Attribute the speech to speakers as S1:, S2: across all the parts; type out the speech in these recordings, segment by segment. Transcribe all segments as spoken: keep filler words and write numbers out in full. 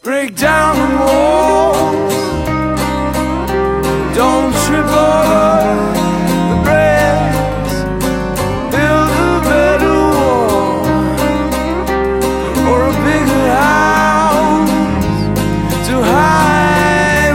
S1: break down the walls, don't trip over the bricks, build a better wall or a bigger house to hide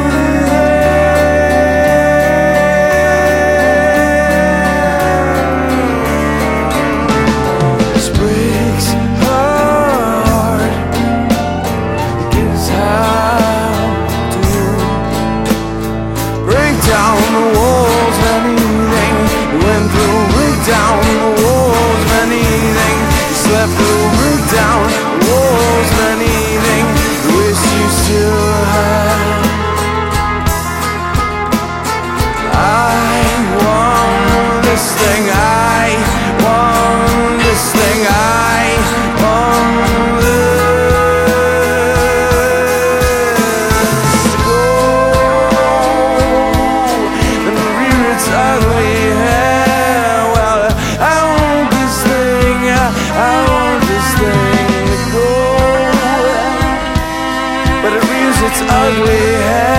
S1: within. This breaks her heart, gives how to break down the walls of anything you went through, break down the walls of anything you slept through, break down the walls of anything you wish you still had. I want this thing, I want this thing, I want this gold and rear its ugly head. Well, I want this thing, I want this thing to go, but it rears its ugly head.